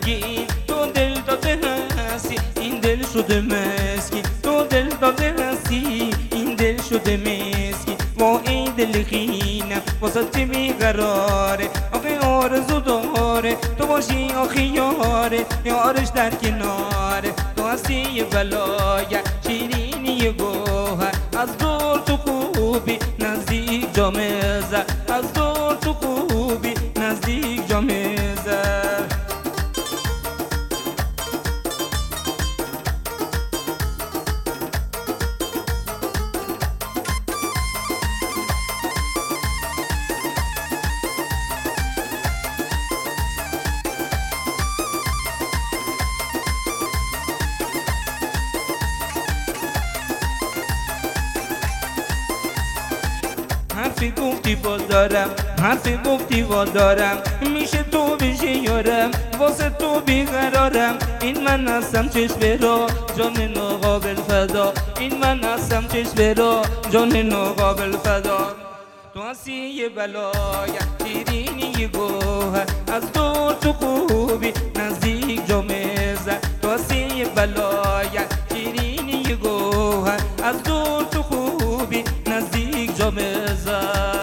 رنگین تو دل داده هستی این دل شده مسکین تو دل داده هستی این دل شده مسکین با این دل خینم واسه چه بیقراره آخه آرزو داره تو باشی آخه یارش در کناره تو هستی یه بلایه شیرینی گوهر از دور تو خوبی نزدیک جامه زر از دور تو خوبی نزدیک جامه زر حرفی گفتی با دارم حرفی گفتی با دارم میشه تو بشی یارم واسه تو بیقرارم این من هستم چشم را جان ناقابل فدا این من هستم چشم را جان ناقابل فدا تو هستی یه بلایه شیرینی گوهر از دور تو خوبی نزدیک جامه زر تو هستی یه بلایه شیرینی گوهر از دور تو خوبی نزدیک جامه زر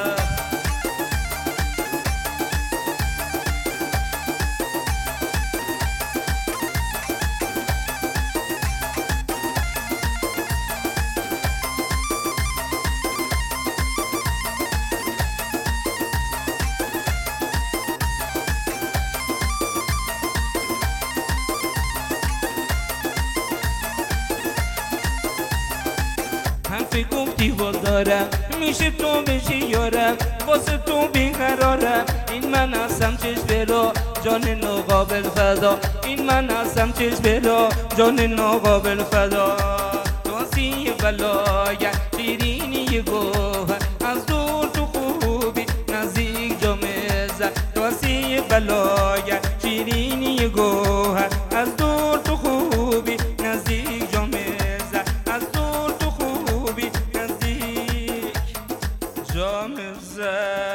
حرفی گفتی با دارم میشه تو بشی یارم واسه تو بیقرارم این من هستم چشم را جان ناقابل فدا این من هستم چشم را جان ناقابل فدا تو هستی یه بلایه شیرینی گوهر از دور تو خوبی نزدیک جامه زر تو هستی یه بلایه شیرینی گوهر از دور تو خوبی نزدیک جامه زر از دور تو خوبی نزدیک جامه زر